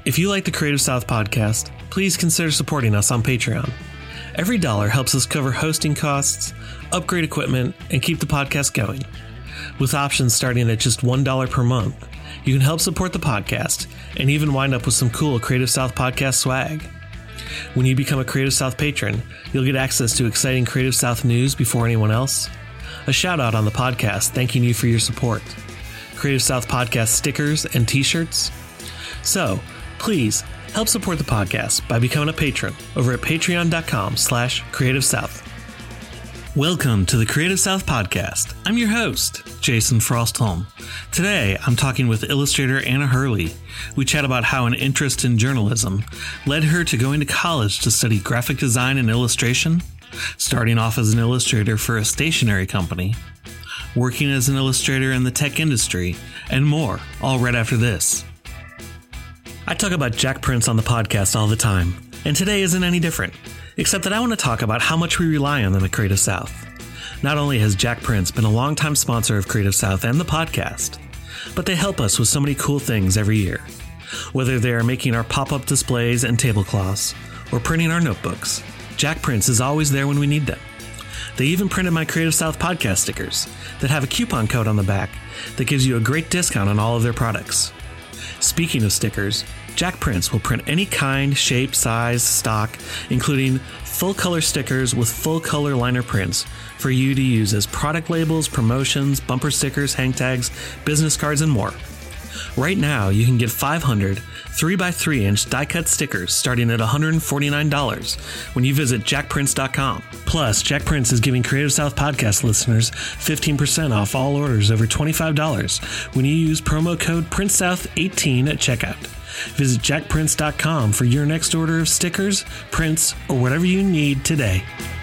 If you like the Creative South podcast, please consider supporting us on Patreon. Every dollar helps us cover hosting costs, upgrade equipment, and keep the podcast going. With options starting at just $1 per month, you can help support the podcast and even wind up with some cool Creative South podcast swag. When you become a Creative South patron, you'll get access to exciting Creative South news before anyone else, a shout out on the podcast thanking you for your support, Creative South podcast stickers and t-shirts. So, please help support the podcast by becoming a patron over at patreon.com/Creative South. Welcome to the Creative South podcast. I'm your host, Jason Frostholm. Today, I'm talking with illustrator Anna Hurley. We chat about how an interest in journalism led her to going to college to study graphic design and illustration, starting off as an illustrator for a stationery company, working as an illustrator in the tech industry, and more, all right after this. I talk about Jack Prince on the podcast all the time, and today isn't any different, except that I want to talk about how much we rely on them at Creative South. Not only has Jack Prince been a longtime sponsor of Creative South and the podcast, but they help us with so many cool things every year. Whether they are making our pop-up displays and tablecloths, or printing our notebooks, Jack Prince is always there when we need them. They even printed my Creative South podcast stickers that have a coupon code on the back that gives you a great discount on all of their products. Speaking of stickers, Jack Prince will print any kind, shape, size, stock, including full-color stickers with full-color liner prints for you to use as product labels, promotions, bumper stickers, hang tags, business cards, and more. Right now, you can get 500 3x3-inch die-cut stickers starting at $149 when you visit jackprince.com. Plus, Jack Prince is giving Creative South podcast listeners 15% off all orders over $25 when you use promo code PrinceSouth18 at checkout. Visit jackprince.com for your next order of stickers, prints, or whatever you need today.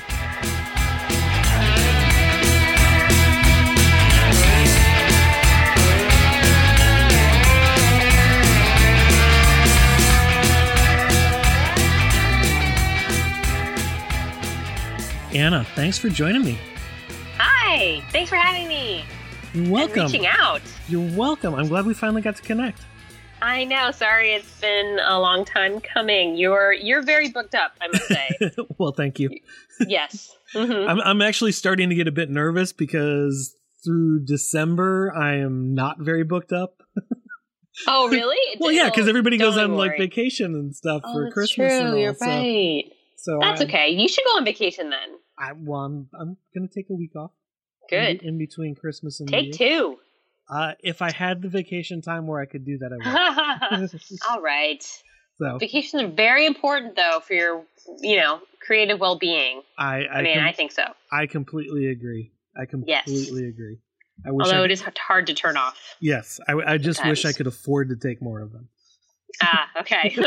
Anna, thanks for joining me. Hi, thanks for having me. You're welcome. And reaching out. You're welcome. I'm glad we finally got to connect. I know. Sorry, it's been a long time coming. You're very booked up, I must say. Well, thank you. Yes. Mm-hmm. I'm actually starting to get a bit nervous because through December I am not very booked up. Oh, really? Well, yeah, because everybody goes on like vacation and stuff for Christmas. True. And all, You're right. So that's okay. You should go on vacation then. I'm gonna take a week off. Good. In between Christmas and take two. If I had the vacation time where I could do that, I would. All right. So vacations are very important, though, for your, creative well-being. I think so. I completely agree. Agree. Although it is hard to turn off. Yes, I just wish I could afford to take more of them. Okay.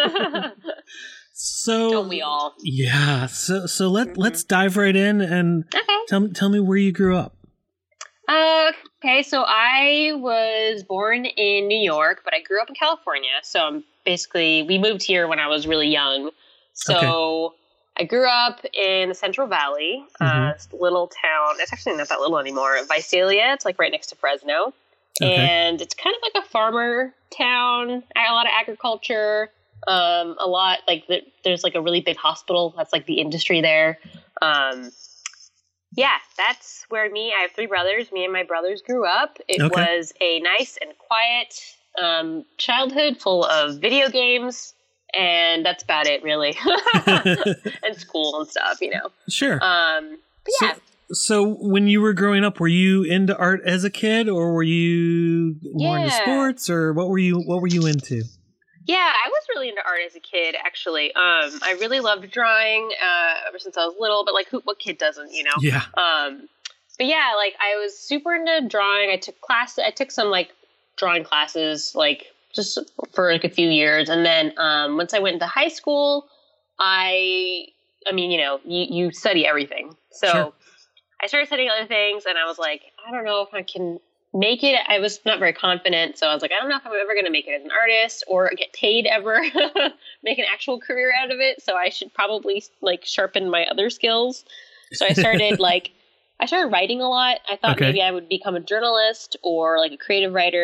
So don't we all? Yeah. So let's dive right in and tell me where you grew up. Okay, so I was born in New York, but I grew up in California. So we moved here when I was really young. So I grew up in the Central Valley, this little town. It's actually not that little anymore. Visalia. It's like right next to Fresno. Okay. And it's kind of like a farmer town. A lot of agriculture. A lot like there's like a really big hospital. That's like the industry there. Yeah, that's where I have three brothers. Me and my brothers grew up. It was a nice and quiet childhood full of video games, and that's about it, really. And school and stuff, Sure. But yeah. So when you were growing up, were you into art as a kid, or were you more into sports, or what were you into? Yeah, I was really into art as a kid, actually. I really loved drawing ever since I was little, but what kid doesn't, Yeah. But yeah, I was super into drawing. I took some drawing classes, just for a few years. And then once I went into high school, you study everything. So sure. I started studying other things, and I was like, I don't know if I can make it. I was not very confident, so I was like, I don't know if I'm ever going to make it as an artist or get paid ever, make an actual career out of it. So I should probably sharpen my other skills. So I started I started writing a lot. I thought maybe I would become a journalist or a creative writer.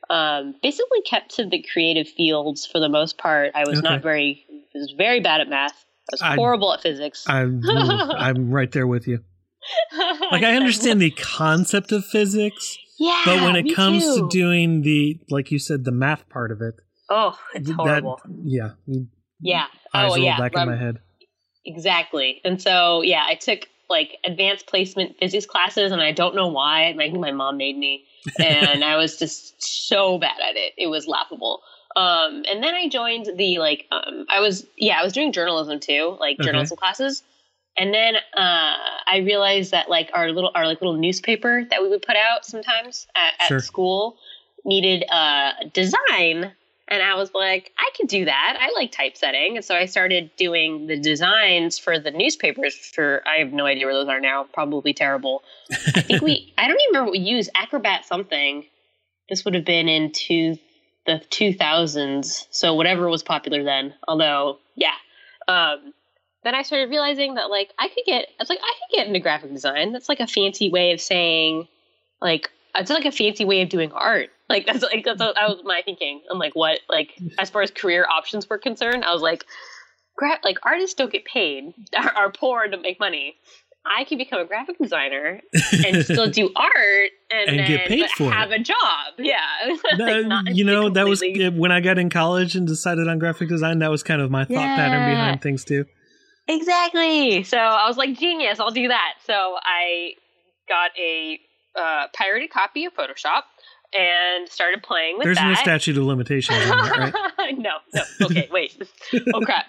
Basically kept to the creative fields for the most part. I was was very bad at math. I was horrible at physics. I'm right there with you. Like, I understand the concept of physics. Yeah, but when it comes to doing like you said, the math part of it. Oh, it's horrible. Yeah. Eyes roll back in my head. Exactly. And so, I took like advanced placement physics classes, and I don't know why. I think my mom made me, and I was just so bad at it. It was laughable. And then I joined the I was doing journalism too, like journalism classes. And then I realized that like our little newspaper that we would put out sometimes at school needed design. And I was like, I can do that. I like typesetting. And so I started doing the designs for the newspapers I have no idea where those are now. Probably terrible. I think I don't even remember what we used. Acrobat something. This would have been in the 2000s. So whatever was popular then. Although, then I started realizing that I could get into graphic design. That's like a fancy way of saying it's like a fancy way of doing art. That was my thinking. I'm like, what? As far as career options were concerned, I was like, artists don't get paid, are poor to make money. I can become a graphic designer and still do art and then get paid for have a job. Yeah. That was when I got in college and decided on graphic design. That was kind of my thought pattern behind things too. Exactly. So I was like, genius, I'll do that. So I got a pirated copy of Photoshop and started playing with that. There's no statute of limitations on that, right? No. Okay, wait. Oh, crap.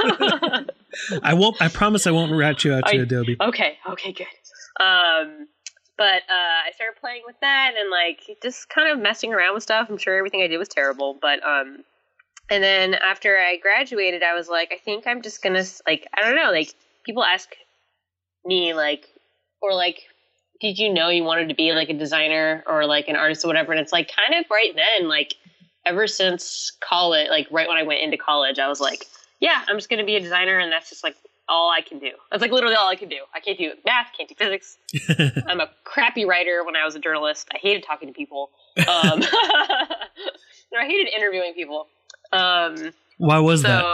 I promise I won't rat you out to Adobe. Okay, good. But I started playing with that and just kind of messing around with stuff. I'm sure everything I did was terrible, but and then after I graduated, I was like, I think I'm just gonna I don't know, people ask me did you know you wanted to be a designer or an artist or whatever? And it's kind of right then, ever since college, right when I went into college, I was like, yeah, I'm just going to be a designer. And that's just all I can do. That's literally all I can do. I can't do math, can't do physics. I'm a crappy writer when I was a journalist. I hated talking to people. I hated interviewing people. Why was that?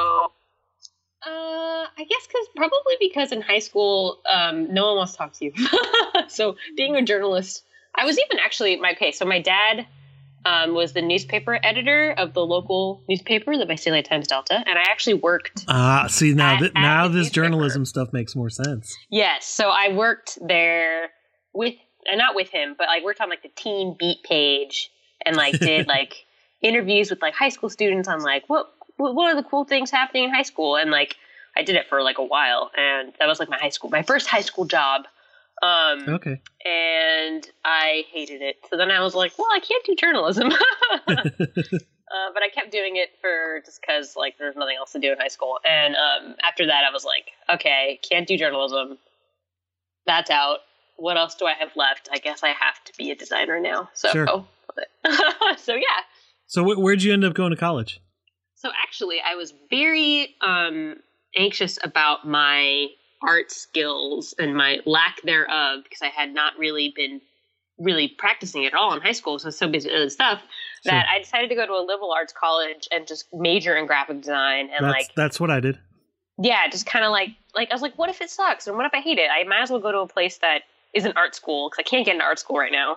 I guess because in high school, no one wants to talk to you. So being a journalist, I was even actually so my dad was the newspaper editor of the local newspaper, the Visalia Times Delta, and I actually worked. See now now this journalism stuff makes more sense. Yes, so I worked there not with him, but I worked on the teen beat page and did interviews with high school students on what are the cool things happening in high school, and I did it for a while, and that was my first high school job. Okay. And I hated it. So then I was like, well, I can't do journalism. But I kept doing it just because there's nothing else to do in high school. And after that, I was like, okay, can't do journalism. That's out. What else do I have left? I guess I have to be a designer now. So, sure. So yeah. So where'd you end up going to college? So actually, I was very anxious about my art skills and my lack thereof because I had not really been practicing at all in high school. So I was so busy with other stuff that I decided to go to a liberal arts college and just major in graphic design. And that's what I did. Yeah, just kind of I was like, what if it sucks? And what if I hate it? I might as well go to a place that isn't art school because I can't get into art school right now.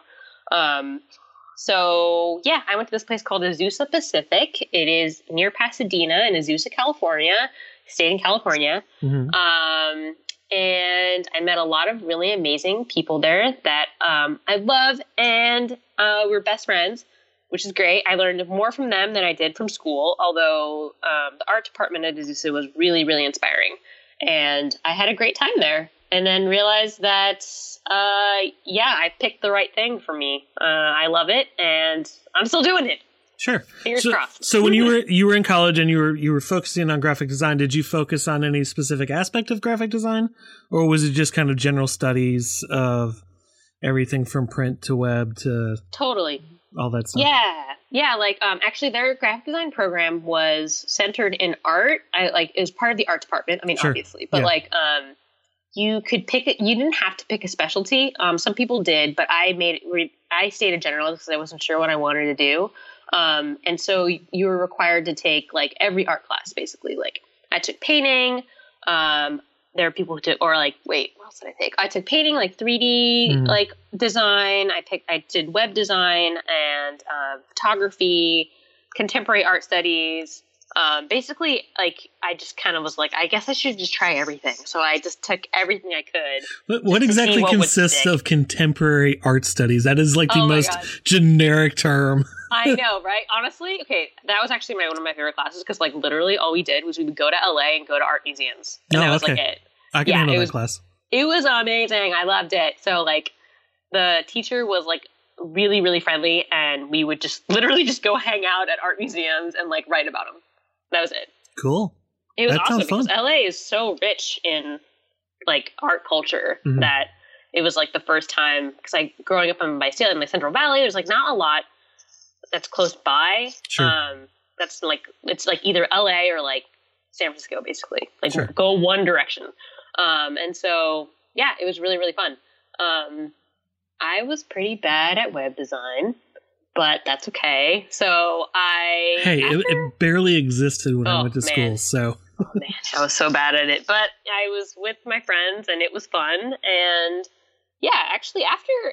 So yeah, I went to this place called Azusa Pacific. It is near Pasadena in Azusa, California, state in California. Mm-hmm. And I met a lot of really amazing people there that I love, and we're best friends, which is great. I learned more from them than I did from school, although the art department at Azusa was really, really inspiring. And I had a great time there. And then realized that, I picked the right thing for me. I love it, and I'm still doing it. Sure. Fingers crossed. So when you were in college and you were focusing on graphic design, did you focus on any specific aspect of graphic design, or was it just kind of general studies of everything from print to web to totally all that stuff? Yeah. Actually, their graphic design program was centered in art. It was part of the art department. I mean, sure. Obviously, but you could pick it. You didn't have to pick a specialty. Some people did, but I stayed a generalist because I wasn't sure what I wanted to do. And so you were required to take like every art class, basically. Like I took painting. There are people who took, or like, wait, what else did I take? I took painting, like 3D, like design. I did web design and photography, contemporary art studies. Basically, like, I just kind of was like, I guess I should just try everything. So I just took everything I could. What exactly consists of contemporary art studies? That is like the most generic term. I know, right? Honestly, okay, that was actually one of my favorite classes because, like, literally all we did was we would go to LA and go to art museums. And that was like it. I can handle that class. It was amazing. I loved it. So, like, the teacher was like really, really friendly, and we would just literally just go hang out at art museums and like write about them. That was it. Cool. It was awesome because LA is so rich in like art culture that it was like the first time, because growing up in my state in the Central Valley, there's like not a lot that's close by. Sure. That's like, it's like either LA or like San Francisco, basically. Like go one direction. And so, yeah, it was really, really fun. I was pretty bad at web design, but that's okay. So it barely existed when I went to school. So I was so bad at it, but I was with my friends and it was fun. And yeah, actually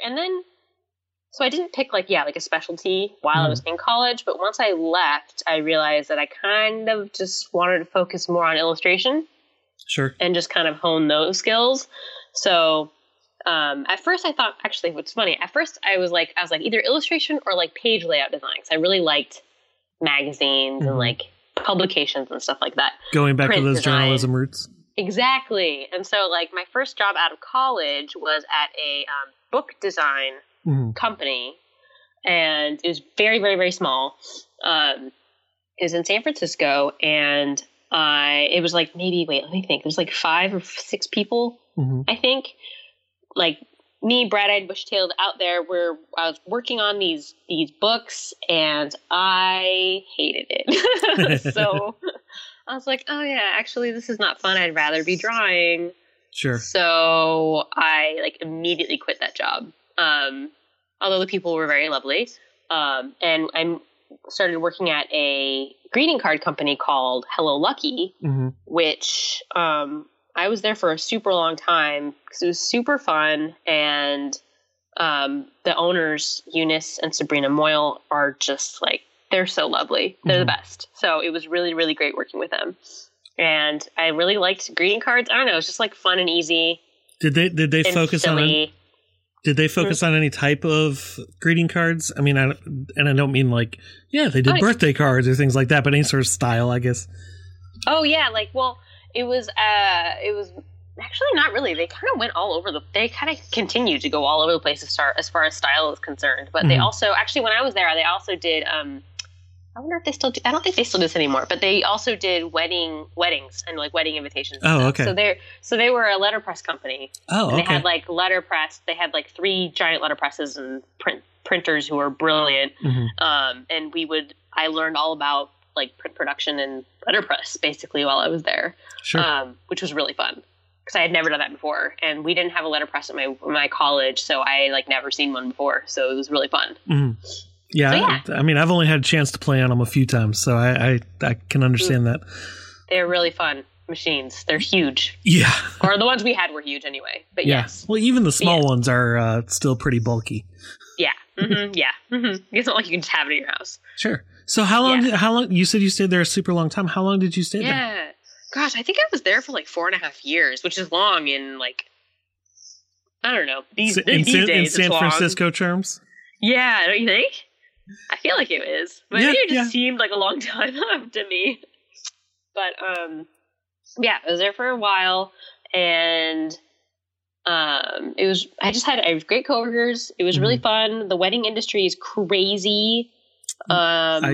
so I didn't pick like a specialty while I was in college, but once I left, I realized that I kind of just wanted to focus more on illustration. Sure. And just kind of hone those skills. So at first I thought, actually, what's funny, at first I was like either illustration or like page layout design. Because I really liked magazines and like publications and stuff like that. Going back to those journalism roots. Exactly. And so like my first job out of college was at a book design company. And it was very, very, very small. It was in San Francisco. And it was like maybe, let me think. There's like 5 or 6 people, I think. Like me, bright-eyed, bush-tailed out there where I was working on these books and I hated it. So I was like, oh yeah, actually this is not fun. I'd rather be drawing. Sure. So I like immediately quit that job. Although the people were very lovely. And I started working at a greeting card company called Hello Lucky, which I was there for a super long time because it was super fun. And the owners, Eunice and Sabrina Moyle, are just like, they're so lovely. They're the best. So it was really, really great working with them. And I really liked greeting cards. I don't know. It's just like fun and easy. Did they focus silly. Did they focus on any type of greeting cards? I mean, I don't mean like, they did birthday cards or things like that, but any sort of style, I guess. Oh yeah. It was actually not really. They kind of went all over they kind of continued to go all over the place as far as style is concerned. But they also, actually, when I was there, they also did, I wonder if they still do, I don't think they still do this anymore, but they also did weddings and like wedding invitations. Oh, okay. So they were a letterpress company. Oh, okay. They had like letterpress. They had like 3 giant letterpresses and printers who were brilliant. And I learned all about like print production and letterpress basically while I was there. Sure. Which was really fun because I had never done that before, and we didn't have a letterpress at my college, so I like never seen one before, so it was really fun. Yeah, I mean, I've only had a chance to play on them a few times, so I can understand that. They're really fun machines. They're huge. Yeah. Or the ones we had were huge anyway, but yes. Well, even the small ones are still pretty bulky. Yeah. It's not like you can just have it in your house. Sure. So how long, you said you stayed there a super long time. How long did you stay there? Yeah. Gosh, I think I was there for like 4.5 years, which is long in like, I don't know. These days in San Francisco terms? Yeah, don't you think? I feel like it is. But maybe it just seemed like a long time to me. But I was there for a while, and I had great coworkers. It was really fun. The wedding industry is crazy. My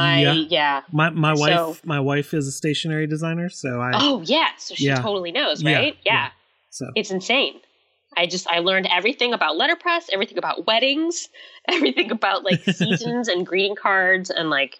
wife is a stationery designer, so so she totally knows, right? Yeah. So it's insane. I learned everything about letterpress, everything about weddings, everything about like seasons and greeting cards, and like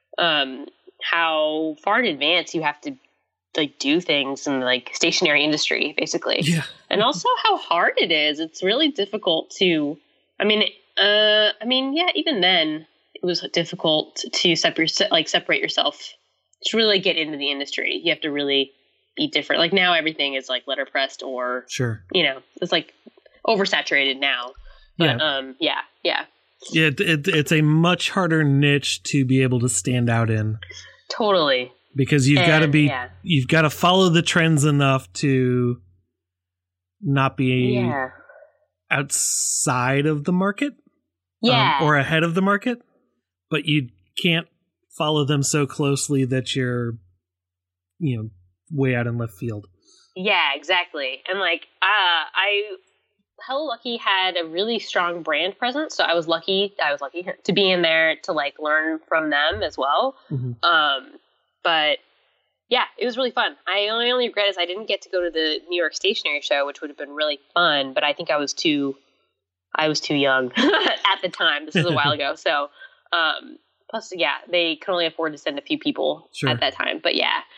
how far in advance you have to like do things in like stationery industry, basically. Yeah. And also how hard it is. It's really difficult to. Even then, was difficult to separate yourself to really get into the industry. You have to really be different. Like now everything is like letterpressed or, it's like oversaturated now. But yeah. It's a much harder niche to be able to stand out in. Totally. Because you've got to follow the trends enough to not be outside of the market. Or ahead of the market, but you can't follow them so closely that you're, way out in left field. Yeah, exactly. And like, Hello Lucky had a really strong brand presence, so I was lucky to be in there to like learn from them as well. Mm-hmm. But yeah, it was really fun. I only regret is I didn't get to go to the New York Stationery Show, which would have been really fun, but I think I was too young at the time. This is a while ago. So, plus, they could only afford to send a few people at that time. But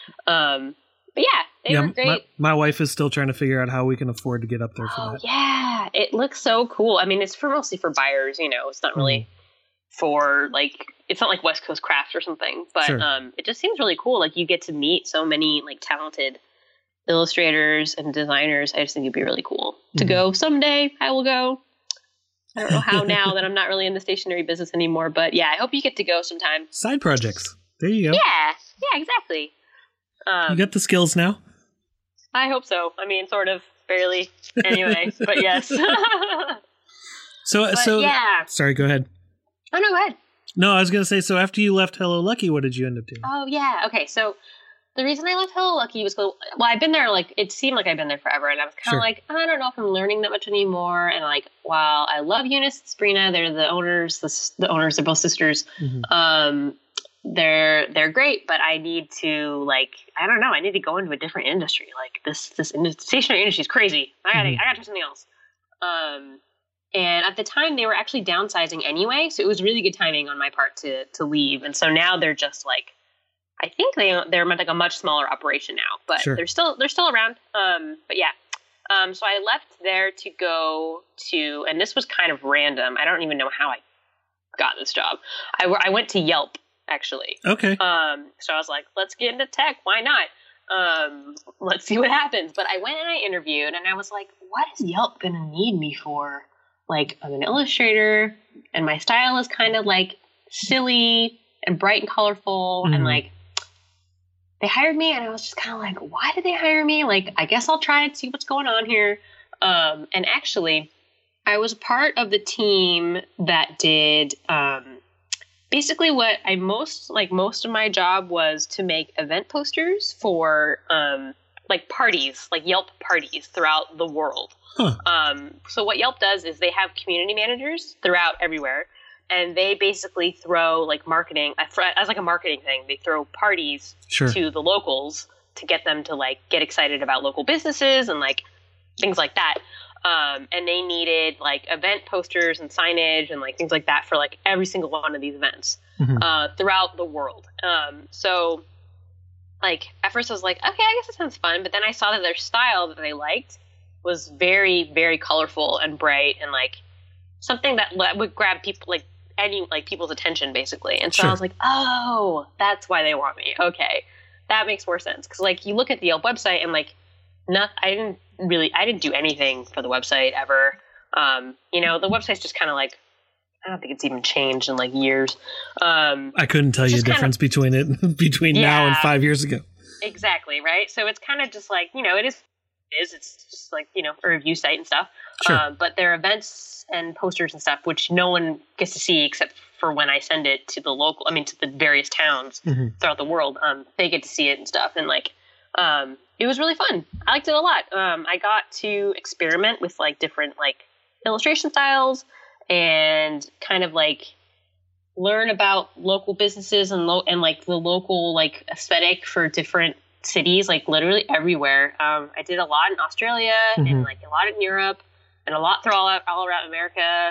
they were great. My wife is still trying to figure out how we can afford to get up there for that. Yeah, it looks so cool. I mean, it's mostly for buyers. It's not really for like, it's not like West Coast Crafts or something. But it just seems really cool. Like you get to meet so many like talented illustrators and designers. I just think it'd be really cool to go someday. I will go. I don't know how now that I'm not really in the stationery business anymore, but yeah, I hope you get to go sometime. Side projects. There you go. Yeah, exactly. You got the skills now? I hope so. I mean, sort of, barely. Anyway, but yes. Sorry, go ahead. Oh, no, go ahead. No, I was going to say, so after you left Hello Lucky, what did you end up doing? Oh, yeah. Okay, so the reason I left Hello Lucky was, I've been there, like, it seemed like I've been there forever, and I was kind of like, I don't know if I'm learning that much anymore, and like, while I love Eunice and Sabrina, they're the owners, they're both sisters, they're great, but I need to, like, I don't know, I need to go into a different industry, like, this stationery industry is crazy, I gotta do something else, and at the time, they were actually downsizing anyway, so it was really good timing on my part to leave, and so now they're just, like, I think they're like a much smaller operation now, but they're still around. But yeah, so I left there to go to, and this was kind of random. I don't even know how I got this job. I went to Yelp actually. Okay. So I was like, let's get into tech. Why not? Let's see what happens. But I went and I interviewed, and I was like, what is Yelp gonna need me for? Like, I'm an illustrator, and my style is kind of like silly and bright and colorful, and like. They hired me, and I was just kind of like, why did they hire me? Like, I guess I'll try and see what's going on here. And actually, I was part of the team that did basically what most of my job was to make event posters for like parties, like Yelp parties throughout the world. So what Yelp does is they have community managers throughout everywhere. And they basically throw like marketing as like a marketing thing. They throw parties to the locals to get them to like get excited about local businesses and like things like that. And they needed like event posters and signage and like things like that for like every single one of these events throughout the world. So like at first I was like, okay, I guess it sounds fun. But then I saw that their style that they liked was very, very colorful and bright and like something that would grab people people's attention basally. And so I was like, oh, that's why they want me. Okay. That makes more sense. Cause like you look at the Yelp website and like, I didn't do anything for the website ever. The website's just kind of like, I don't think it's even changed in like years. I couldn't tell you the difference between now and 5 years ago. Exactly. Right. So it's kind of just like, it's just like, a review site and stuff. But there are events and posters and stuff, which no one gets to see except for when I send it to to the various towns throughout the world. They get to see it and stuff. And like, it was really fun. I liked it a lot. I got to experiment with like different like illustration styles and kind of like learn about local businesses and like the local like aesthetic for different cities, like literally everywhere. I did a lot in Australia and like a lot in Europe and a lot all around America.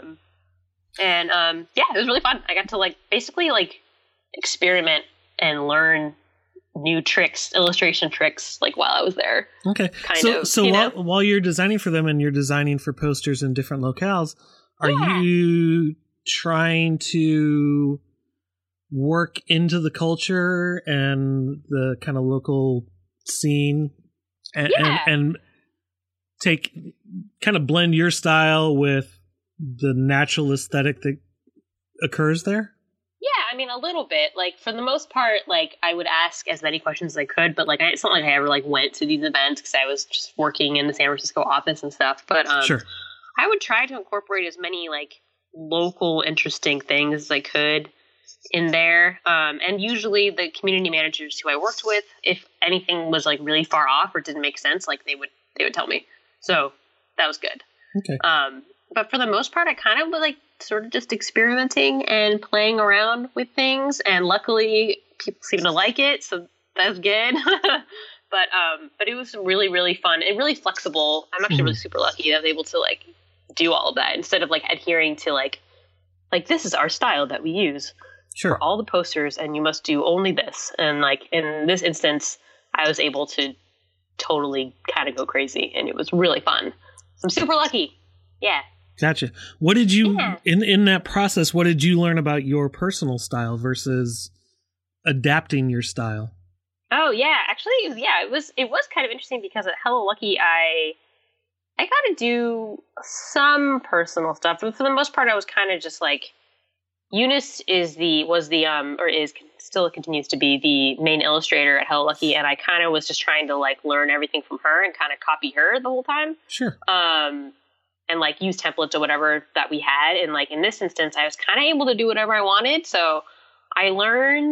It was really fun. I got to like basically like experiment and learn new tricks, illustration tricks, like while I was there. Okay. While you're designing for them and you're designing for posters in different locales, are you trying to work into the culture and the kind of local scene and take kind of blend your style with the natural aesthetic that occurs there? Yeah, I mean, a little bit. Like, for the most part, like, I would ask as many questions as I could, but, like, it's not like I ever, like, went to these events because I was just working in the San Francisco office and stuff. But Sure. I would try to incorporate as many, like, local interesting things as I could in there. And usually the community managers who I worked with, if anything was, like, really far off or didn't make sense, like, they would tell me. So that was good. Okay. But for the most part, I kind of was, like, sort of just experimenting and playing around with things, and luckily people seem to like it, so that's good. but it was really, really fun and really flexible. I'm actually really super lucky that I was able to, like, do all of that instead of, like, adhering to like this is our style that we use for all the posters, and you must do only this. And, like, in this instance, I was able to totally kind of go crazy, and it was really fun. So I'm super lucky. Yeah. Gotcha. What did you in that process? What did you learn about your personal style versus adapting your style? Oh yeah, actually, it was kind of interesting because at Hello Lucky, I got to do some personal stuff, but for the most part, I was kind of just like, Eunice still continues to be the main illustrator at Hello Lucky, and I kind of was just trying to, like, learn everything from her and kind of copy her the whole time. Sure. And, like, use templates or whatever that we had. And, like, in this instance, I was kind of able to do whatever I wanted. So I learned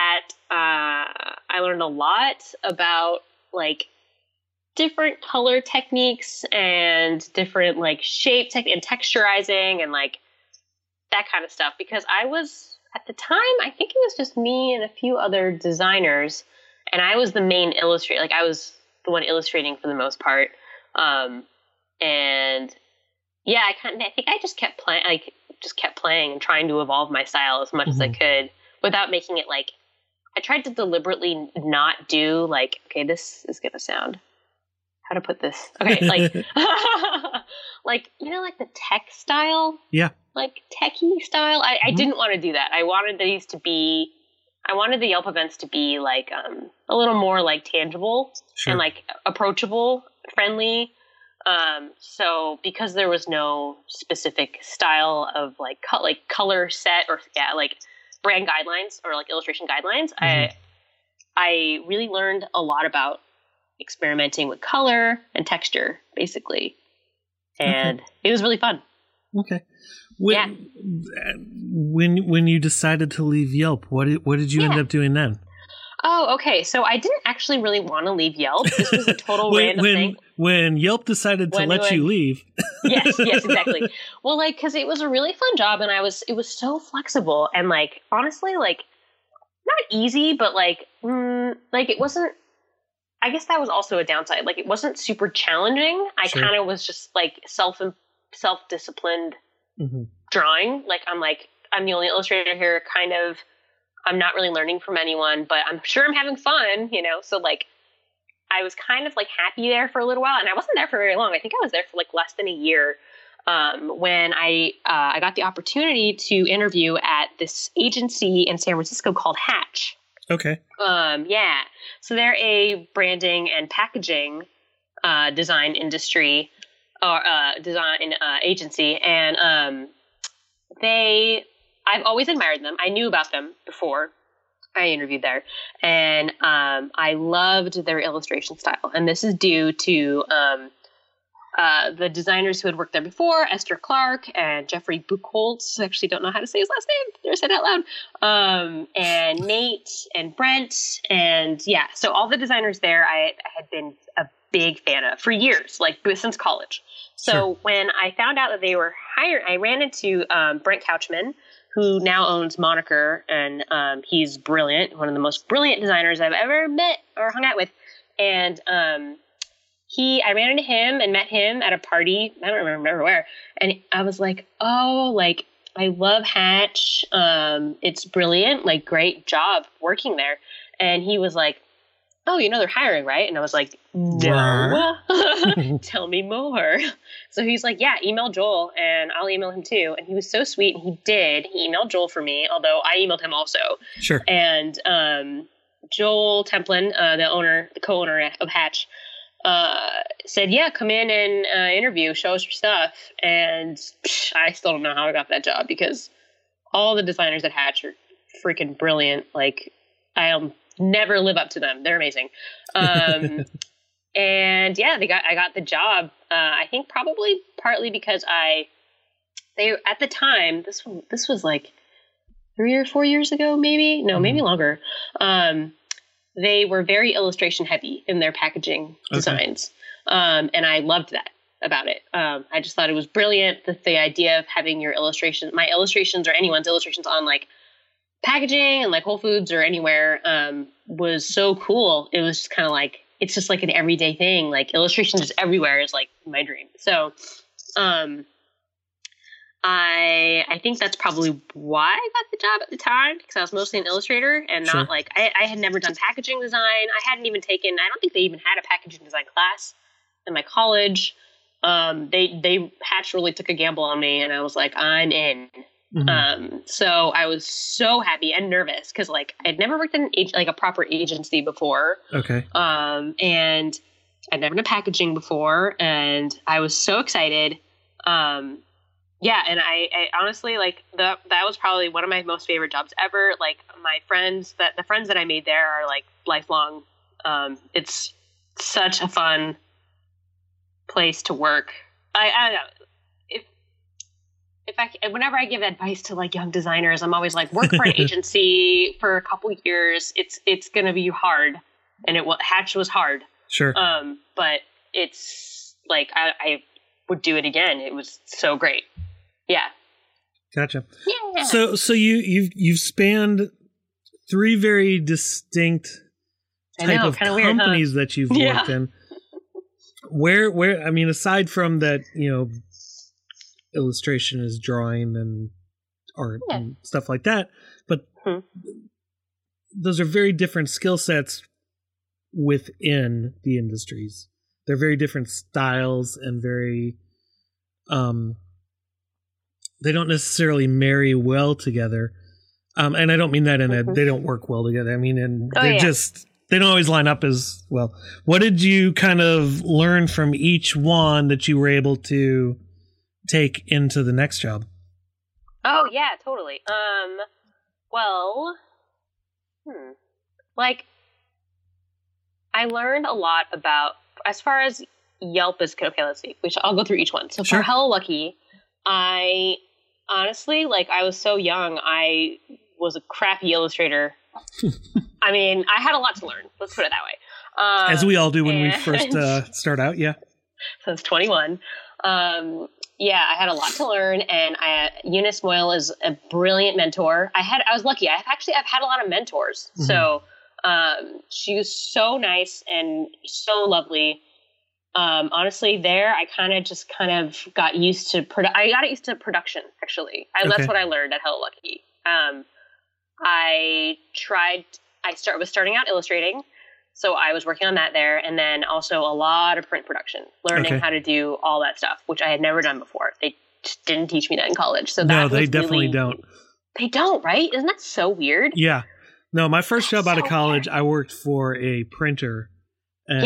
a lot about, like, different color techniques and different, like, shape and texturizing and, like, that kind of stuff. Because I was, at the time, I think it was just me and a few other designers, and I was the main illustrator. Like, I was the one illustrating for the most part. And yeah, I think I just kept playing and trying to evolve my style as much as I could without making it, like, I tried to deliberately not do, like, okay, this is going to sound, how to put this? Okay, like, like, you know, like the tech style? Yeah. Like, techie style? I didn't want to do that. I wanted the Yelp events to be, like, a little more, like, tangible and, like, approachable, friendly. So because there was no specific style of, like, color set or, like, brand guidelines or, like, illustration guidelines, I really learned a lot about experimenting with color and texture, basically. And it was really fun. Okay. When you decided to leave Yelp, what did you end up doing then? Oh, okay. So I didn't actually really want to leave Yelp. This was a total random thing. When Yelp decided to let you leave. Yes, exactly. Well, like, because it was a really fun job, and it was so flexible, and, like, honestly, like, not easy, but, like, it wasn't, I guess that was also a downside. Like, it wasn't super challenging. I kind of was just, like, self-disciplined drawing. Like, I'm the only illustrator here, kind of. I'm not really learning from anyone, but I'm sure I'm having fun, you know? So, like, I was kind of, like, happy there for a little while, and I wasn't there for very long. I think I was there for, like, less than a year when I got the opportunity to interview at this agency in San Francisco called Hatch. Okay. Yeah. So they're a branding and packaging design industry or design agency, and I've always admired them. I knew about them before I interviewed there, and I loved their illustration style. And this is due to the designers who had worked there before, Esther Clark and Jeffrey Buchholz. I actually don't know how to say his last name. Did I say it out loud? And Nate and Brent. And yeah, so all the designers there I had been a big fan of for years, like since college. So when I found out that they were hired, I ran into Brent Couchman, who now owns Moniker, and he's brilliant, one of the most brilliant designers I've ever met or hung out with. And I ran into him and met him at a party, I don't remember where, and I was like, oh, like, I love Hatch, it's brilliant, like, great job working there. And he was like, oh, they're hiring, right? And I was like, no. Tell me more. So he's like, yeah, email Joel and I'll email him too. And he was so sweet. And he did. He emailed Joel for me, although I emailed him also. Sure. And Joel Templin, the co-owner of Hatch, said, yeah, come in and interview, show us your stuff. And I still don't know how I got that job because all the designers at Hatch are freaking brilliant. Like, I'll never live up to them. They're amazing. And yeah, I got the job. I think probably partly because they at the time, this was like 3 or 4 years ago, maybe, no, maybe longer. They were very illustration heavy in their packaging designs. And I loved that about it. I just thought it was brilliant that the idea of having my illustrations or anyone's illustrations on like packaging and like Whole Foods or anywhere, was so cool. It was just kind of like, it's just like an everyday thing. Like illustration just everywhere is like my dream. So, I think that's probably why I got the job at the time, because I was mostly an illustrator and not like, I had never done packaging design. I hadn't even taken, I don't think they even had a packaging design class in my college. They Hatch really took a gamble on me and I was like, I'm in. So I was so happy and nervous because like I'd never worked in like a proper agency before. Okay. And I'd never done packaging before and I was so excited. Yeah, and I honestly like that was probably one of my most favorite jobs ever. Like the friends that I made there are like lifelong. It's such a fun place to work. I don't know. Whenever I give advice to like young designers, I'm always like, work for an agency for a couple years. It's going to be hard, and Hatch was hard. Sure. But it's like I would do it again. It was so great. Yeah. Gotcha. Yeah. So you've spanned 3 very distinct type of companies that you've worked in. Where I mean, aside from that, illustration is drawing and art and stuff like that, but those are very different skill sets within the industries. They're very different styles and very they don't necessarily marry well together. And I don't mean that they don't work well together. I mean, they don't always line up as well. What did you kind of learn from each one that you were able to take into the next job? Oh yeah, totally. Like I learned a lot about, as far as Yelp is, okay, let's see, which I'll go through each one. So for Hello Lucky, I honestly, like I was so young, I was a crappy illustrator. I mean, I had a lot to learn. Let's put it that way. As we all do when we first start out, yeah. Since 21. Yeah, I had a lot to learn, and Eunice Moyle is a brilliant mentor. I was lucky. I've had a lot of mentors. Mm-hmm. So she was so nice and so lovely. Honestly, there I kind of got used to I got used to production. Actually, that's what I learned at Hello Lucky. I was starting out illustrating, so I was working on that there, and then also a lot of print production, learning how to do all that stuff, which I had never done before. They just didn't teach me that in college. So no, they definitely don't. They don't, right? Isn't that so weird? Yeah. No, my first job out of college, I worked for a printer, and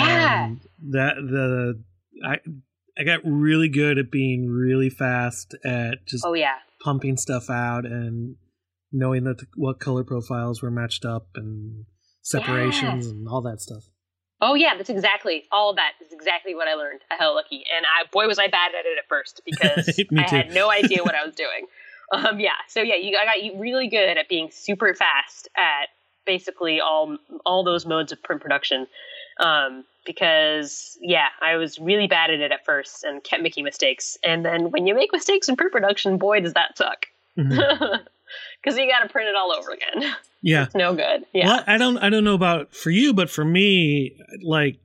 I got really good at being really fast at just pumping stuff out and knowing what color profiles were matched up and separations and all that stuff. Oh yeah, all of that is exactly what I learned at Hello Lucky. And boy was I bad at it at first because I had no idea what I was doing. I got really good at being super fast at basically all those modes of print production. Because I was really bad at it at first and kept making mistakes. And then when you make mistakes in print production, boy, does that suck. Because you got to print it all over again. Yeah, it's no good. Yeah, well, I don't know about for you, but for me, like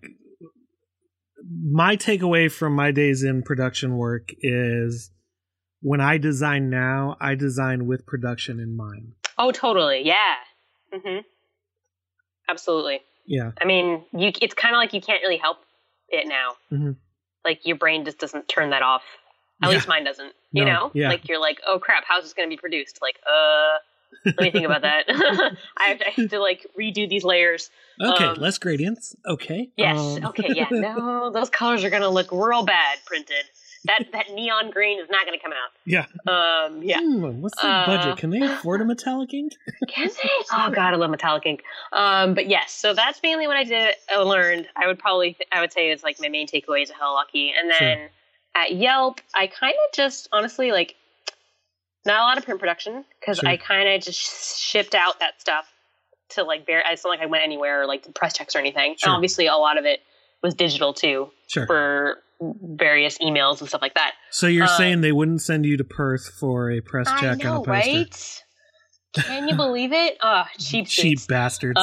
my takeaway from my days in production work is when I design now, I design with production in mind. Oh, totally. Yeah. Mm-hmm. Absolutely. Yeah. I mean, it's kind of like you can't really help it now. Mm-hmm. Like your brain just doesn't turn that off. At least mine doesn't. You know? Yeah. Like you're like, oh crap, how's this going to be produced? Like, let me think about that. I have to like redo these layers. Okay, less gradients. Okay. Yes. Okay. Yeah. No, those colors are going to look real bad printed. That neon green is not going to come out. Yeah. Yeah. What's the budget? Can they afford a metallic ink? Can they? Oh God, I love metallic ink. But yes, so that's mainly what I learned. I would say it's like my main takeaways at Hello Lucky. And then at Yelp, I kind of just honestly like not a lot of print production because I kind of just shipped out that stuff to like it's not like I went anywhere or like did press checks or anything. And obviously a lot of it was digital too for various emails and stuff like that. So you're saying they wouldn't send you to Perth for a press check on a poster? Right? Can you believe it? Oh, cheap bastards.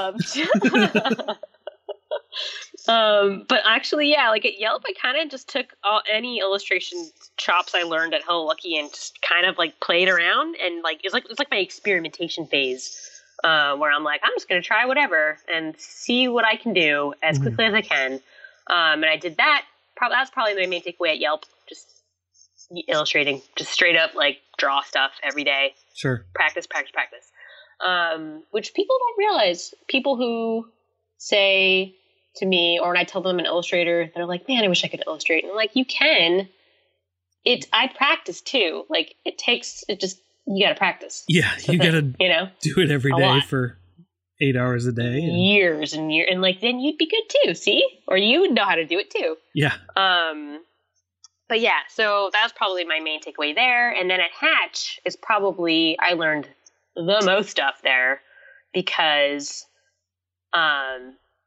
But actually, yeah, like at Yelp, I kind of just took any illustration chops I learned at Hello Lucky and just kind of like played around and like it's like my experimentation phase where I'm like, I'm just going to try whatever and see what I can do as quickly as I can. And I did that. That's probably my main takeaway at Yelp. Just illustrating, just straight up like draw stuff every day. Sure. Practice. Which people don't realize. People who say to me, or when I tell them I'm an illustrator, they're like, man, I wish I could illustrate. And I'm like, you can. I practice too. Like you got to practice. Yeah. You got to, do it every day for 8 hours a day. Years and years. And like, then you'd be good too. See? Or you would know how to do it too. Yeah. But yeah, so that was probably my main takeaway there. And then at Hatch is probably, I learned the most stuff there because I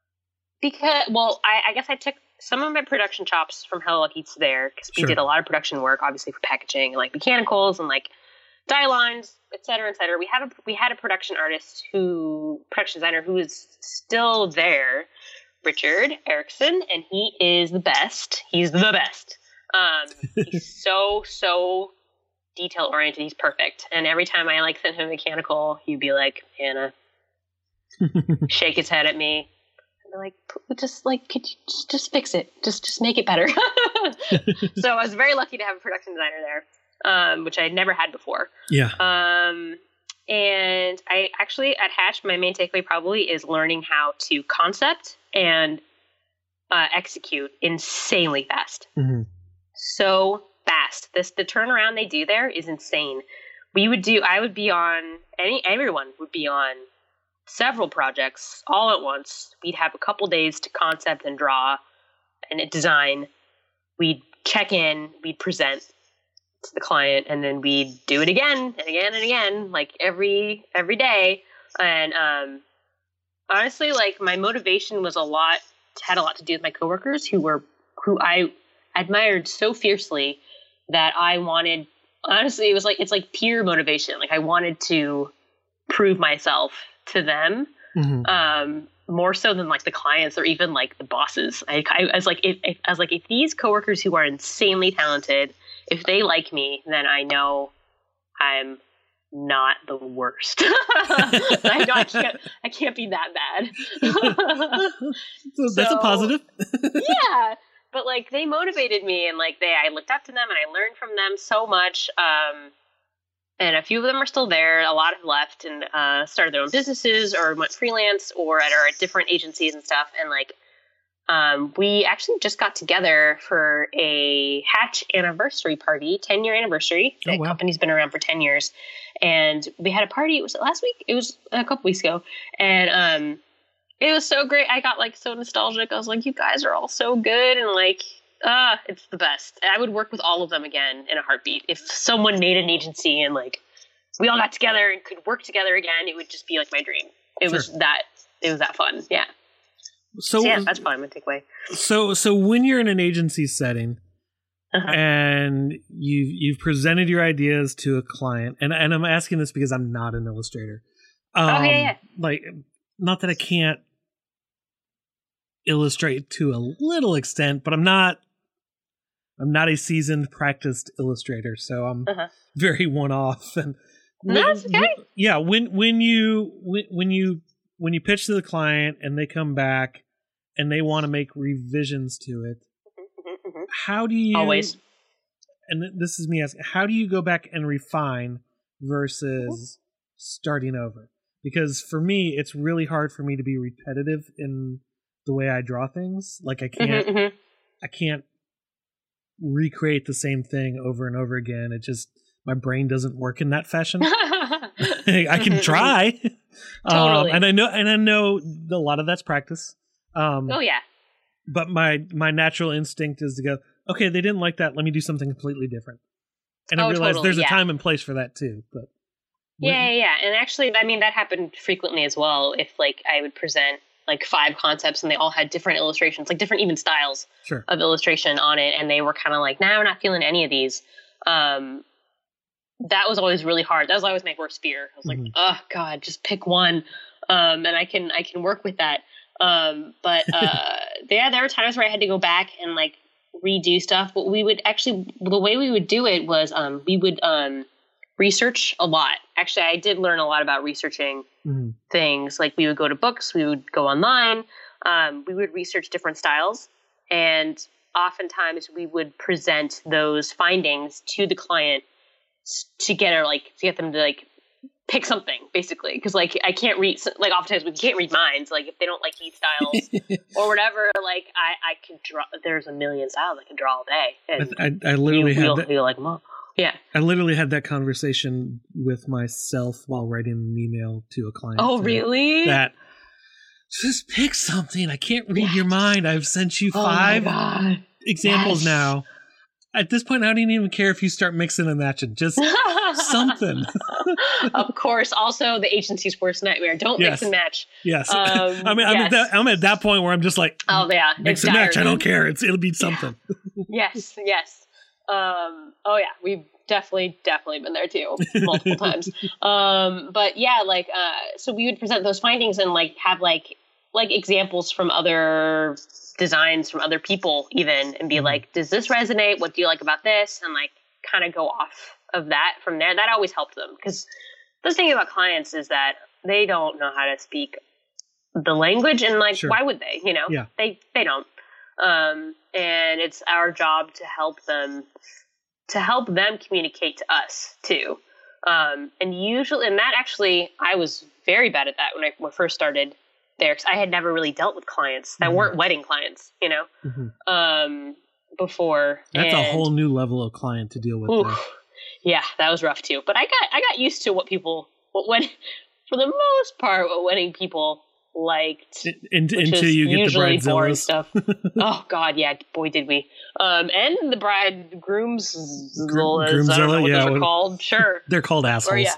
guess I took some of my production chops from Hello Lucky to there because we did a lot of production work, obviously for packaging and like mechanicals and like dye lines, et cetera, et cetera. We had a production designer who is still there, Richard Erickson, and he is the best. He's the best. He's so detail oriented. He's perfect. And every time I like send him a mechanical, he'd be like, Hannah, shake his head at me. And I'm like, could you just fix it? Just make it better. So I was very lucky to have a production designer there. Which I had never had before. Yeah. And I actually, at Hatch, my main takeaway probably is learning how to concept and execute insanely fast. Mm-hmm. So fast. The turnaround they do there is insane. Everyone would be on several projects all at once. We'd have a couple days to concept and draw and design. We'd check in, we'd present to the client, and then we'd do it again and again and again, like every day. And honestly, like my motivation had a lot to do with my coworkers who I admired so fiercely that I wanted. Honestly, it's like peer motivation. Like I wanted to prove myself to them, more so than like the clients or even like the bosses. I was like, if these coworkers who are insanely talented, if they like me, then I know I'm not the worst. I know I can't be that bad. So that's a positive. Yeah. But like they motivated me and like I looked up to them and I learned from them so much. And a few of them are still there. A lot have left and started their own businesses or went freelance or are at different agencies and stuff. And like we actually just got together for a Hatch anniversary party, 10-year anniversary. The company's been around for 10 years. And we had a party. Was it last week? It was a couple weeks ago. And it was so great. I got like so nostalgic. I was like, you guys are all so good. And like, it's the best. I would work with all of them again in a heartbeat. If someone made an agency and like we all got together and could work together again, it would just be like my dream. It was that fun. Yeah. So yeah, that's probably my takeaway. So when you're in an agency setting and you've presented your ideas to a client, and I'm asking this because I'm not an illustrator. Like, not that I can't illustrate to a little extent, but I'm not a seasoned, practiced illustrator, so I'm very one-off. And that's okay. When you when you pitch to the client and they come back and they want to make revisions to it, how do you always? And this is me asking, how do you go back and refine versus starting over? Because for me, it's really hard for me to be repetitive in the way I draw things. Like I can't recreate the same thing over and over again. It just, my brain doesn't work in that fashion. I can try. Totally. And I know a lot of that's practice. Oh yeah. But my natural instinct is to go, okay, they didn't like that. Let me do something completely different. And I realize there's a time and place for that too. But yeah. And actually, I mean, that happened frequently as well. If like I would present like 5 concepts and they all had different illustrations, like different even styles of illustration on it. And they were kind of like, nah, we're not feeling any of these. That was always really hard. That was always my worst fear. I was like, oh God, just pick one. And I can work with that. But there were times where I had to go back and like redo stuff. But we would actually, the way we would do it was we would research a lot. Actually, I did learn a lot about researching things. Like we would go to books, we would go online, we would research different styles, and oftentimes we would present those findings to the client to get them to like pick something, basically. Because like I can't read, like oftentimes we can't read minds. Like if they don't like these styles or whatever, like I could draw. There's a million styles I could draw all day. And I literally had that. Like, well, yeah. I literally had that conversation with myself while writing an email to a client. Oh, really? That just pick something. I can't read your mind. I've sent you 5 examples now. At this point, I don't even care if you start mixing and matching. Just something. Of course. Also, the agency's worst nightmare. Don't mix and match. Yes. I'm at that point where I'm just like, oh yeah, mix and match. I don't care. It'll be something. Yes. Oh yeah, we've definitely been there too, multiple times. But yeah, like, so we would present those findings and like have like examples from other designs from other people even, and be like, does this resonate? What do you like about this? And like kind of go off of that from there. That always helped them, because the thing about clients is that they don't know how to speak the language, and like, why would they, they don't. And it's our job to help them communicate to us too. And that actually, I was very bad at that when I first started there, because I had never really dealt with clients that weren't wedding clients, before. That's a whole new level of client to deal with. Yeah, that was rough too. But I got used to for the most part, what wedding people liked, until you get the bridezillas stuff. Oh God, yeah, boy did we. And the groomzilla, I don't know what those are called. Sure, they're called assholes. Or, yeah.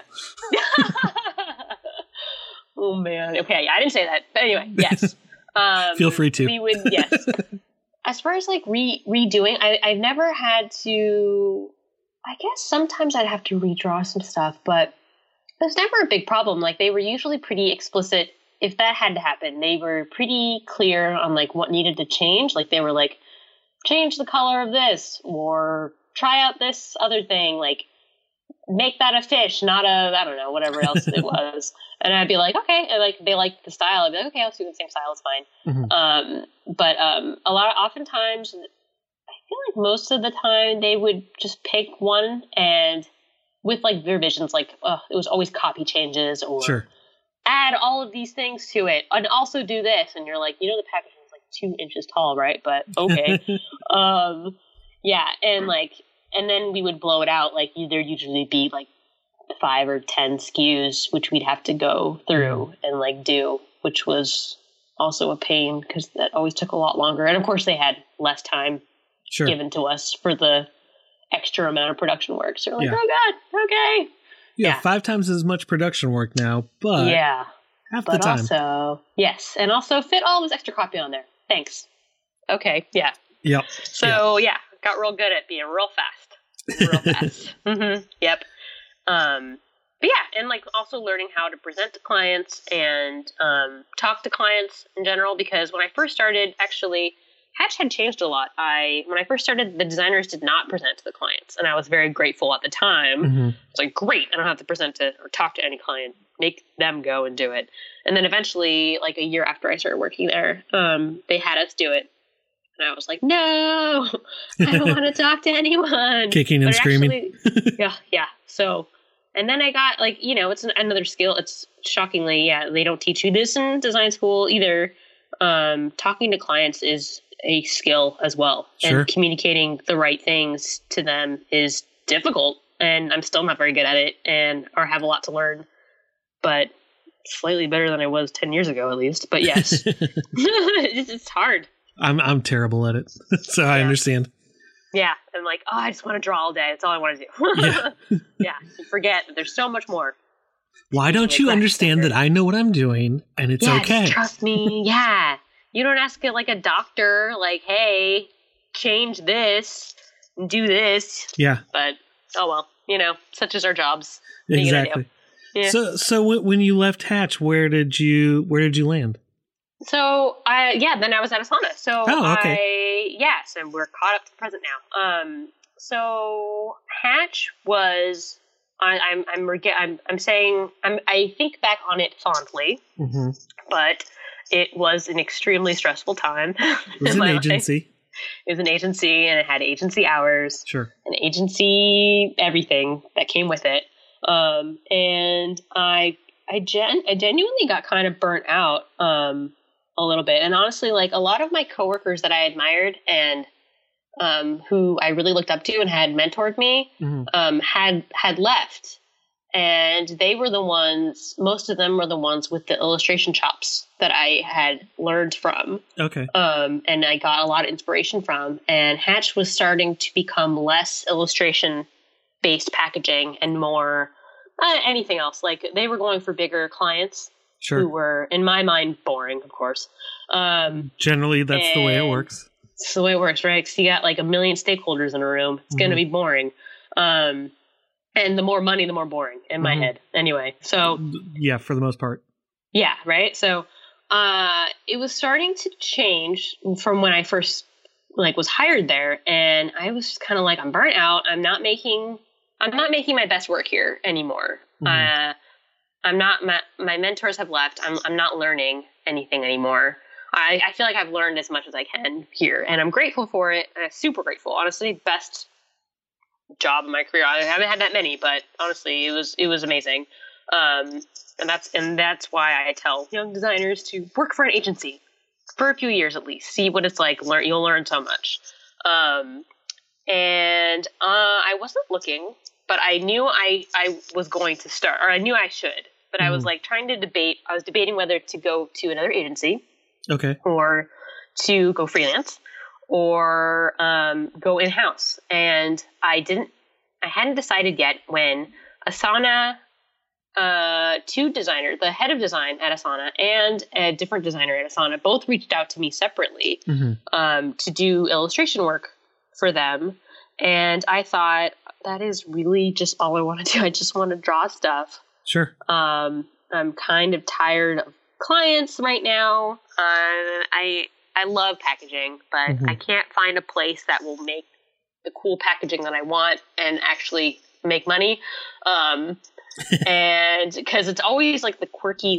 Oh man. Okay, I didn't say that, but anyway, yes. Feel free to. We would, yes. As far as like redoing, I've never had to. I guess sometimes I'd have to redraw some stuff, but it was never a big problem. Like they were usually pretty explicit. If that had to happen, they were pretty clear on like what needed to change. Like they were like, change the color of this, or try out this other thing. Like make that a fish, not I don't know, whatever else it was. And I'd be like, okay. And like they liked the style. I'd be like, okay, I'll do the same style. It's fine. But oftentimes, I feel like most of the time they would just pick one, and with like their visions, like it was always copy changes or add all of these things to it, and also do this. And you're like, the packaging is like 2 inches tall, right? But okay. Yeah. And then we would blow it out. Like there'd usually be like 5 or 10 SKUs, which we'd have to go through and like do, which was also a pain because that always took a lot longer. And of course they had less time given to us for the extra amount of production work. So we're like, oh God, okay. Yeah, 5 times as much production work now, but half the time. Also, yes. And also fit all this extra copy on there. Thanks. Okay. Yeah. Yep. So got real good at being real fast. Yep. But yeah, and like also learning how to present to clients and talk to clients in general, because when I first started, actually Hatch had changed a lot. When I first started, the designers did not present to the clients, and I was very grateful at the time. Mm-hmm. It's like, great, I don't have to present to or talk to any client. Make them go and do it. And then eventually, like a year after I started working there, they had us do it. And I was like, no, I don't want to talk to anyone. Kicking and screaming. Actually, yeah. So, and then I got like, it's another skill. It's shockingly, they don't teach you this in design school either. Talking to clients is a skill as well. Sure. And communicating the right things to them is difficult. And I'm still not very good at it or have a lot to learn. But slightly better than I was 10 years ago, at least. But yes, it's hard. I'm terrible at it, so I understand. Yeah, I'm like, I just want to draw all day. That's all I want to do. Yeah, you forget that there's so much more. Why don't you understand that I know what I'm doing and it's okay? Just trust me. Yeah, you don't ask it like a doctor, like, hey, change this and do this. Yeah, but oh well, such is our jobs. Exactly. Yeah. So when you left Hatch, where did you land? So then I was at Asana. So okay. So we're caught up to the present now. So Hatch was I think back on it fondly, mm-hmm. but it was an extremely stressful time. It was an agency. Life. It was an agency, and it had agency hours. Sure. And agency everything that came with it. And I genuinely got kind of burnt out, a little bit. And honestly, like a lot of my coworkers that I admired and, who I really looked up to and had mentored me, mm-hmm. Had left, and they were the ones, most of them were the ones with the illustration chops that I had learned from. Okay. And I got a lot of inspiration from, and Hatch was starting to become less illustration based packaging and more anything else. Like they were going for bigger clients, sure, who were, in my mind, boring, of course. Generally, that's the way it works. It's the way it works, right? Because you got like a million stakeholders in a room. It's going to be boring. And the more money, the more boring in my head. Anyway, so yeah, for the most part. Yeah, right. So it was starting to change from when I first was hired there, and I was kind of like, I'm burnt out. I'm not making my best work here anymore. I'm not, my mentors have left. I'm not learning anything anymore. I feel like I've learned as much as I can here, and I'm grateful for it. I'm super grateful. Honestly, best job in my career. I haven't had that many, but honestly, it was amazing. And that's why I tell young designers to work for an agency for a few years at least. See what it's like. You'll learn so much. And I wasn't looking, but I knew I was going to start, or I knew I should. But I was trying to debate. I was debating whether to go to another agency, okay, or to go freelance, or go in house. And I hadn't decided yet when Asana, two designers, the head of design at Asana and a different designer at Asana, both reached out to me separately to do illustration work for them. And I thought, that is really just all I want to do. I just want to draw stuff. Sure. I'm kind of tired of clients right now. I love packaging, but I can't find a place that will make the cool packaging that I want and actually make money. And because it's always like the quirky,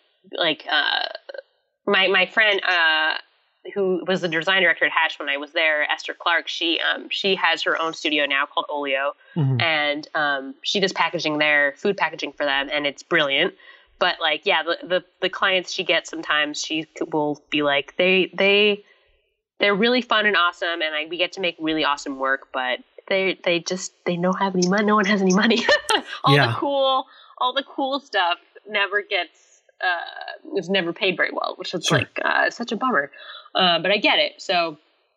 my friend, who was the design director at Hatch when I was there, Esther Clark, she has her own studio now called Olio, and she does packaging there, food packaging for them, and it's brilliant. But the clients she gets sometimes, she will be like, they're really fun and awesome, and we get to make really awesome work, but they don't have any money. No one has any money. All the cool stuff never gets is never paid very well, which is such a bummer. But I get it. So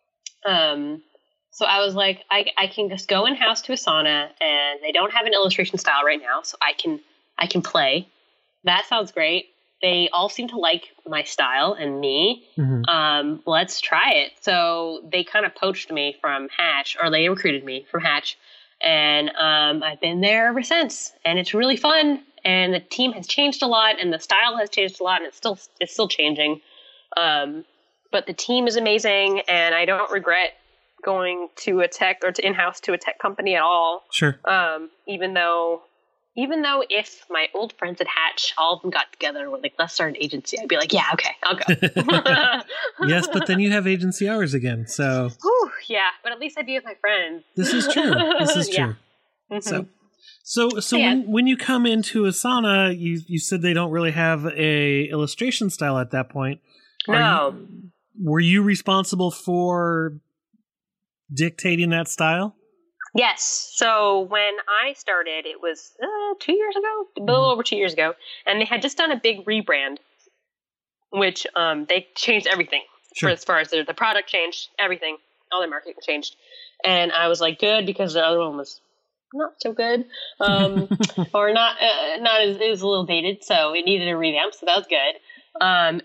I was like, I can just go in house to Asana, and they don't have an illustration style right now, so I can play. That sounds great. They all seem to like my style and me. Let's try it. So they kind of poached me from Hatch, or they recruited me from Hatch, and I've been there ever since. And it's really fun. And the team has changed a lot, and the style has changed a lot, and it's still changing. but the team is amazing, and I don't regret going to a tech or to in-house to a tech company at all. Sure. Even though if my old friends at Hatch, all of them got together and were like, let's start an agency, I'd be like, yeah, okay, I'll go. Yes, but then you have agency hours again, so. Whew, yeah, but at least I'd be with my friends. This is true. This is true. Yeah. Mm-hmm. So yeah. when you come into Asana, you said they don't really have a illustration style at that point. No. Were you responsible for dictating that style? Yes. So when I started, it was 2 years ago, a little over 2 years ago, and they had just done a big rebrand, which they changed everything. Sure. For as far as the product changed, everything, all their marketing changed. And I was like, good, because the other one was not so good, or not as, it was a little dated, so it needed a revamp, so that was good. And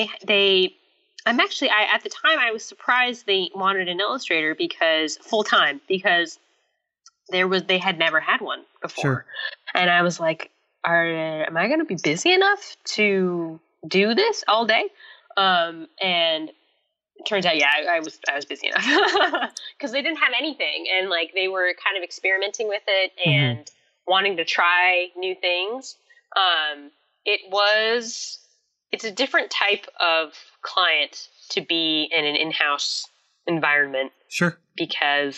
at the time I was surprised they wanted an illustrator because full-time, because they had never had one before. Sure. And I was like, am I going to be busy enough to do this all day? And it turns out, yeah, I was busy enough because they didn't have anything, and like they were kind of experimenting with it and wanting to try new things. It's a different type of client to be in an in-house environment. Sure. Because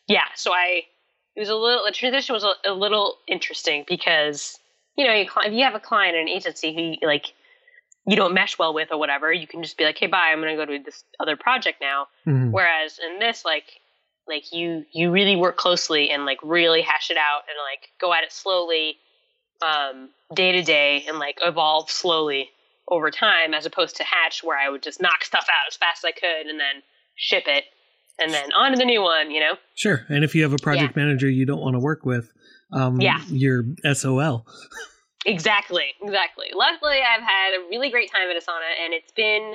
the transition was a little interesting because, if you have a client or an agency who you don't mesh well with or whatever, you can just be like, hey, bye, I'm going to go to this other project now. Mm-hmm. Whereas in this, you really work closely and really hash it out and go at it slowly, day to day, and evolve slowly over time, as opposed to Hatch, where I would just knock stuff out as fast as I could and then ship it and then on to the new one, Sure. And if you have a project manager you don't want to work with, you're SOL. Exactly. Luckily, I've had a really great time at Asana, and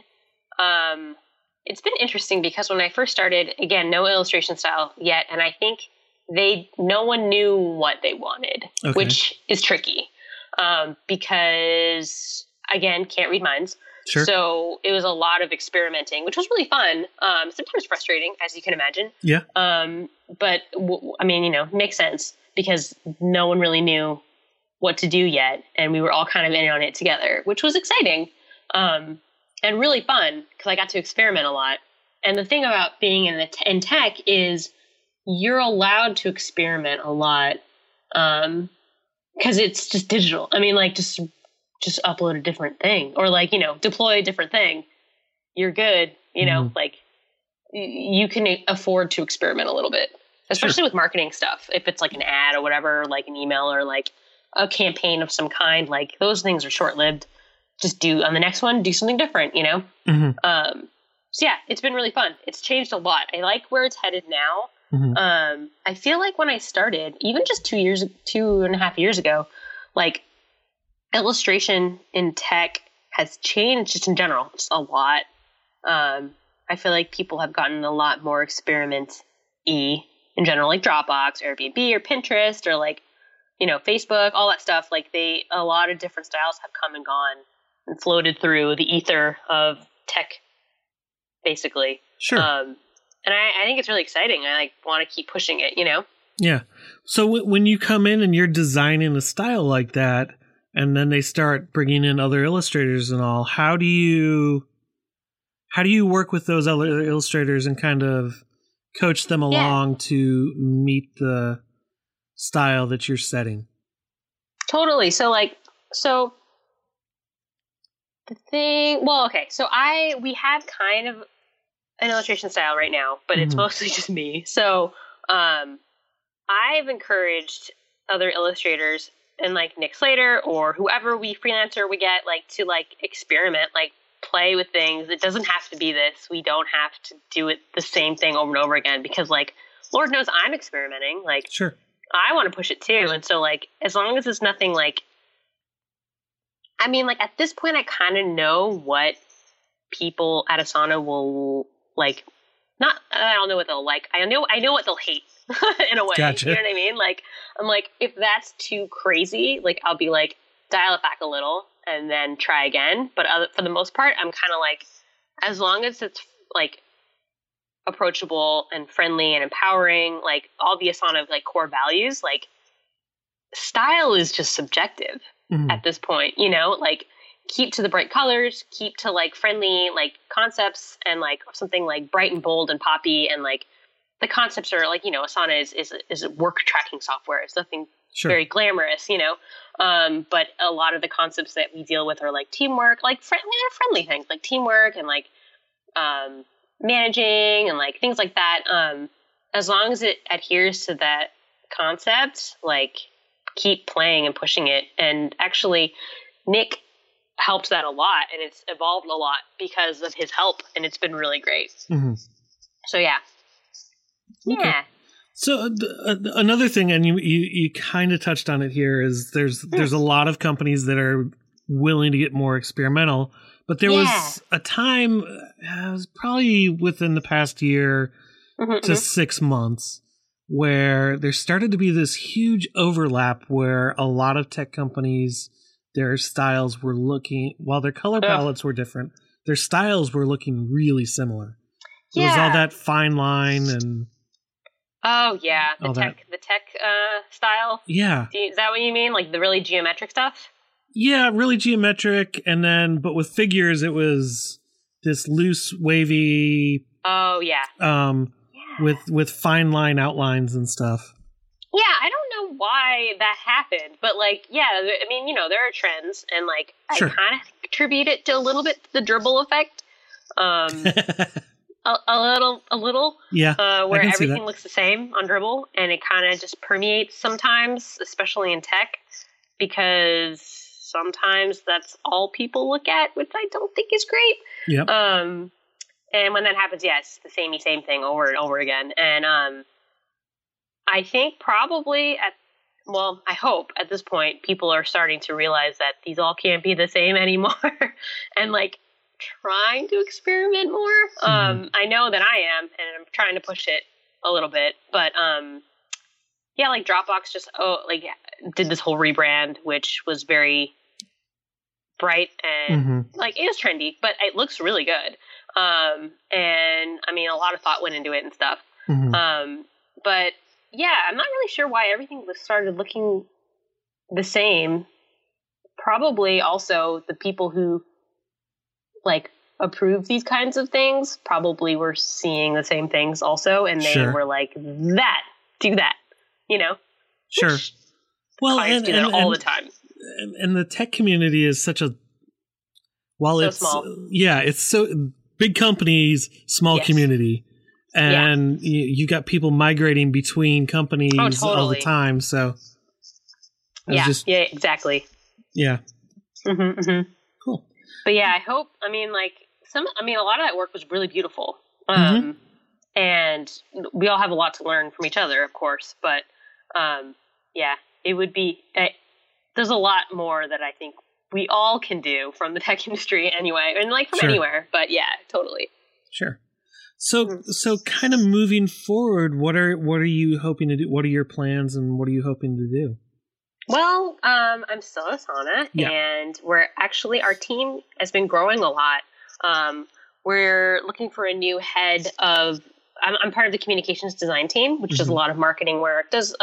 it's been interesting because when I first started, again, no illustration style yet, and I think no one knew what they wanted, which is tricky, because again, can't read minds. Sure. So it was a lot of experimenting, which was really fun. Sometimes frustrating, as you can imagine. Yeah. But makes sense because no one really knew what to do yet, and we were all kind of in on it together, which was exciting and really fun because I got to experiment a lot. And the thing about being in tech is you're allowed to experiment a lot because it's just digital. I mean, just upload a different thing or deploy a different thing. You're good. You can afford to experiment a little bit, especially with marketing stuff. If it's an ad or whatever, an email or a campaign of some kind, those things are short-lived. Just on the next one, do something different, Mm-hmm. So yeah, it's been really fun. It's changed a lot. I like where it's headed now. Mm-hmm. I feel like when I started, even just 2.5 years ago, illustration in tech has changed just in general, just a lot. I feel like people have gotten a lot more experiment-y in general, Dropbox, Airbnb, or Pinterest, or Facebook, all that stuff. A lot of different styles have come and gone and floated through the ether of tech, basically. Sure. And I think it's really exciting. I want to keep pushing it, Yeah. So when you come in and you're designing a style like that, and then they start bringing in other illustrators and all, how do you work with those other illustrators and kind of coach them along to meet the style that you're setting? Totally. So the thing, we have kind of an illustration style right now, but it's mostly just me. So I've encouraged other illustrators and Nick Slater or whoever freelancer we get to experiment, play with things. It doesn't have to be this. We don't have to do it the same thing over and over again because Lord knows I'm experimenting. Sure. I want to push it too. And so as long as it's nothing at this point, I kind of know what people at Asana will not, I don't know what they'll like. I know what they'll hate in a way. Gotcha. You know what I mean? I'm if that's too crazy, I'll be dial it back a little and then try again. But for the most part, I'm kind of as long as it's like approachable and friendly and empowering, like all the Asana like core values, like style is just subjective at this point, you know, like keep to the bright colors, keep to like friendly, like concepts and like something like bright and bold and poppy. And like the concepts are like, you know, Asana is a work tracking software. It's nothing very glamorous, you know? But a lot of the concepts that we deal with are like teamwork, like friendly things like teamwork and like, managing and like things like that. As long as it adheres to that concept, like keep playing and pushing it. And actually Nick helped that a lot, and it's evolved a lot because of his help, and it's been really great. So yeah. Okay. Yeah. So another thing, and you kind of touched on it here, is there's a lot of companies that are willing to get more experimental, but there was a time, it was probably within the past year to 6 months, where there started to be this huge overlap where a lot of tech companies, their styles were looking, while their color palettes were different, their styles were looking really similar. It was all that fine line and the tech style. Yeah. Is that what you mean? Like the really geometric stuff? Yeah, really geometric, and then but with figures it was this loose, wavy. Oh yeah. With fine line outlines and stuff. Yeah, I don't know why that happened, but like, yeah, I mean, you know, there are trends, and like, I kind of attribute it to a little bit the dribble effect. A little. Yeah. Where everything looks the same on Dribbble, and it kind of just permeates sometimes, especially in tech, because sometimes that's all people look at, which I don't think is great. Yep. And when that happens, yes, the same thing over and over again. And I think probably I hope at this point people are starting to realize that these all can't be the same anymore, and like trying to experiment more. I know that I am, and I'm trying to push it a little bit, but yeah, like Dropbox just did this whole rebrand, which was very bright and like it is trendy, but it looks really good. And I mean, a lot of thought went into it and stuff. But yeah, I'm not really sure why everything started looking the same. Probably also the people who like approve these kinds of things probably were seeing the same things also, and they were like, do that, you know? Sure. Well, clients do that all the time. And the tech community is such a, while it's small. Yeah, it's so big companies, small community. And you got people migrating between companies all the time. So exactly. Yeah. Cool. But yeah, I hope, a lot of that work was really beautiful. And we all have a lot to learn from each other, of course, but it would be, there's a lot more that I think we all can do from the tech industry anyway, and like from anywhere, but yeah, totally. Sure. So kind of moving forward, what are you hoping to do? What are your plans, and what are you hoping to do? Well, I'm still at Asana, and our team has been growing a lot. We're looking for a new head of, I'm part of the communications design team, which does a lot of marketing work.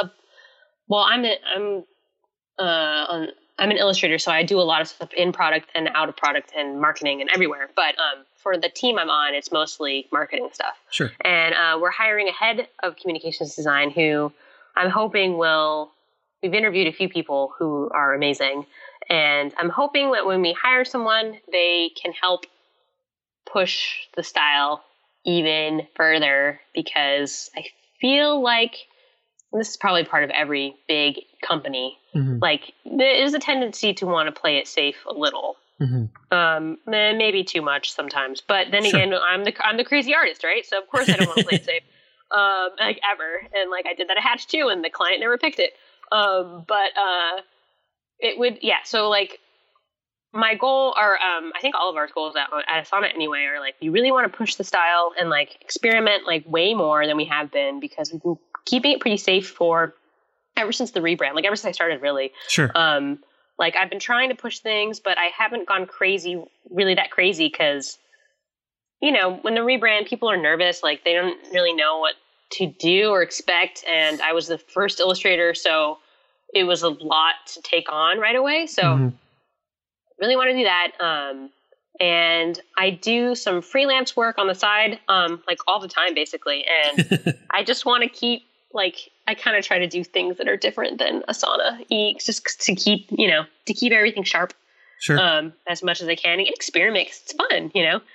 I'm an illustrator, so I do a lot of stuff in product and out of product and marketing and everywhere. But for the team I'm on, it's mostly marketing stuff. Sure. And we're hiring a head of communications design who I'm hoping we've interviewed a few people who are amazing. And I'm hoping that when we hire someone, they can help push the style even further, because I feel like, and this is probably part of every big company, like there is a tendency to want to play it safe a little, maybe too much sometimes. But then again, I'm the crazy artist, right? So of course I don't want to play it safe, like ever. And like I did that at Hatch too, and the client never picked it. But it would, So like my goal, or I think all of our goals at Asana anyway, are like we really want to push the style and like experiment like way more than we have been, because we've been keeping it pretty safe ever since the rebrand, like ever since I started, really. Sure. Like I've been trying to push things, but I haven't gone really that crazy, because when the rebrand, people are nervous. Like, they don't really know what to do or expect. And I was the first illustrator, so it was a lot to take on right away. So really want to do that. And I do some freelance work on the side, like all the time, basically. And I just want to keep, like, I kind of try to do things that are different than Asana, just to keep, to keep everything sharp. Sure. As much as I can, and experiment. It's fun,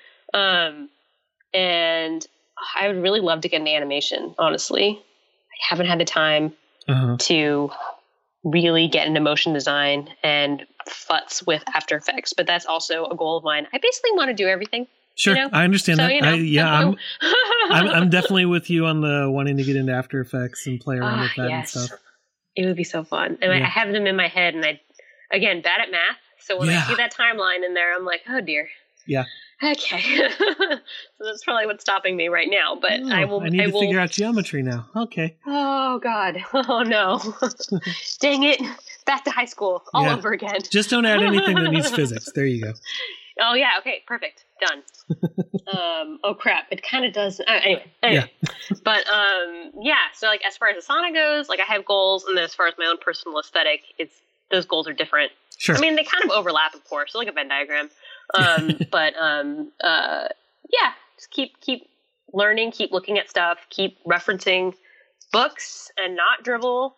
and I would really love to get into animation. Honestly, I haven't had the time to really get into motion design and futz with After Effects, but that's also a goal of mine. I basically want to do everything. Sure, I understand that. I'm definitely with you on the wanting to get into After Effects and play around with that and stuff. It would be so fun, and I have them in my head, and again, bad at math. So when I see that timeline in there, I'm like, oh dear. Yeah. Okay. So that's probably what's stopping me right now. But I need to figure out geometry now. Okay. Oh God. Oh no. Dang it. Back to high school all over again. Just don't add anything that needs physics. There you go. Oh yeah. Okay. Perfect. Done. Oh crap. It kind of does. Anyway. Yeah. But so like as far as Asana goes, like I have goals, and then as far as my own personal aesthetic, those goals are different. Sure. I mean, they kind of overlap, of course, like a Venn diagram. But just keep learning, keep looking at stuff, keep referencing books and not Dribbble.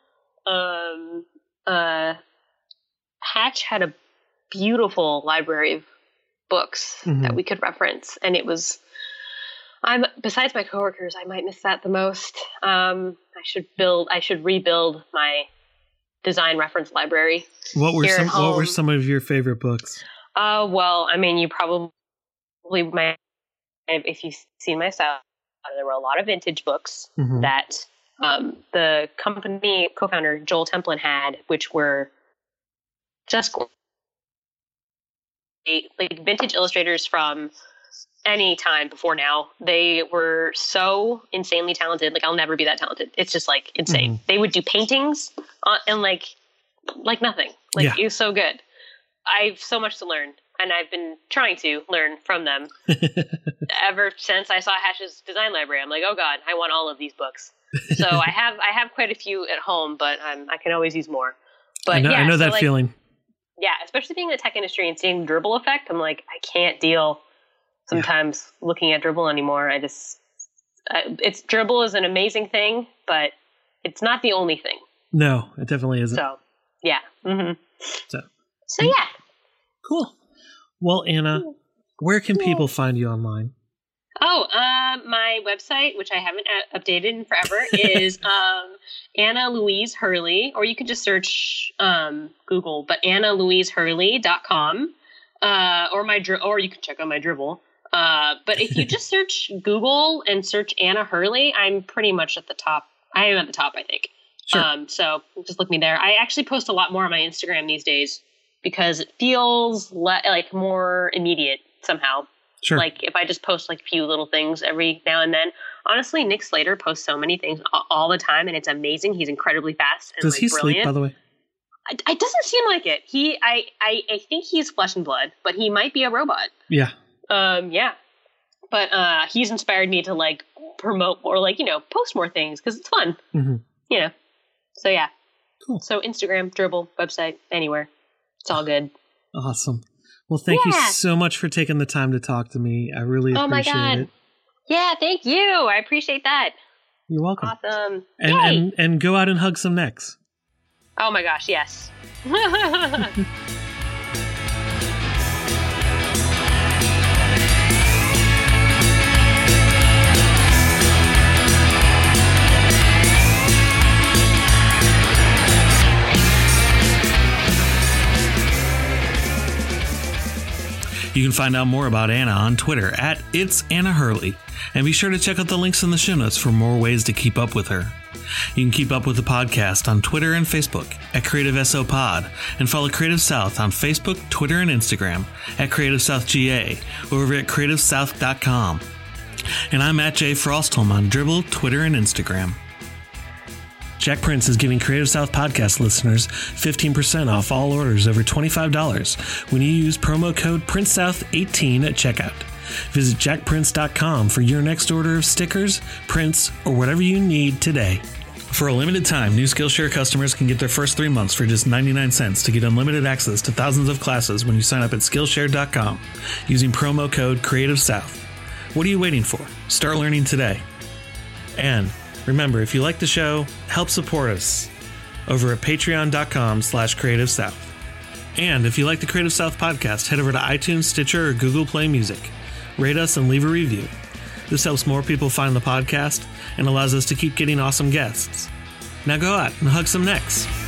Hatch had a beautiful library of books that we could reference, and it was. Besides my coworkers, I might miss that the most. I should rebuild my design reference library. What were some of your favorite books? Well, I mean, you probably might, if you've seen my style, there were a lot of vintage books that the company co-founder Joel Templin had, which were just like vintage illustrators from any time before now. They were so insanely talented. Like, I'll never be that talented. It's just like insane. They would do paintings and like nothing. Like it was so good. I've so much to learn, and I've been trying to learn from them ever since I saw Hash's design library. I'm like, oh God, I want all of these books. So I have quite a few at home, but I can always use more. But I know that feeling. Yeah, especially being in the tech industry and seeing the Dribbble effect, I'm like, I can't deal sometimes looking at Dribbble anymore. Dribbble is an amazing thing, but it's not the only thing. No, it definitely isn't. So, yeah. So yeah. Cool. Well, Anna, where can people find you online? Oh, my website, which I haven't updated in forever, is Anna Louise Hurley, or you can just search Google, but AnnaLouiseHurley.com, or you can check on my Dribbble. But if you just search Google and search Anna Hurley, I'm pretty much at the top. I am at the top, I think. Sure. So just look me there. I actually post a lot more on my Instagram these days, because it feels like more immediate somehow. Sure. Like if I just post like a few little things every now and then. Honestly, Nick Slater posts so many things all the time, and it's amazing. He's incredibly fast and Does he brilliant. Sleep, by the way? It doesn't seem like it. I think he's flesh and blood, but he might be a robot. Yeah. Yeah. But he's inspired me to like promote or like, post more things because it's fun. So yeah. Cool. So Instagram, Dribbble, website, anywhere. It's all good. Awesome. Well, thank you so much for taking the time to talk to me. I really appreciate it. Yeah, thank you. I appreciate that. You're welcome. Awesome. And go out and hug some necks. Oh my gosh, yes. You can find out more about Anna on Twitter at It's Anna Hurley, and be sure to check out the links in the show notes for more ways to keep up with her. You can keep up with the podcast on Twitter and Facebook at Creative SO Pod, and follow Creative South on Facebook, Twitter, and Instagram at Creative South GA, or over at CreativeSouth.com. And I'm at Jay Frostholm on Dribbble, Twitter, and Instagram. Jack Prince is giving Creative South podcast listeners 15% off all orders over $25 when you use promo code PrinceSouth18 at checkout. Visit jackprints.com for your next order of stickers, prints, or whatever you need today. For a limited time, new Skillshare customers can get their first 3 months for just 99 cents to get unlimited access to thousands of classes when you sign up at Skillshare.com using promo code CreativeSouth. What are you waiting for? Start learning today. And remember, if you like the show, help support us over at patreon.com/CreativeSouth. And if you like the Creative South podcast, head over to iTunes, Stitcher, or Google Play Music. Rate us and leave a review. This helps more people find the podcast and allows us to keep getting awesome guests. Now go out and hug some necks.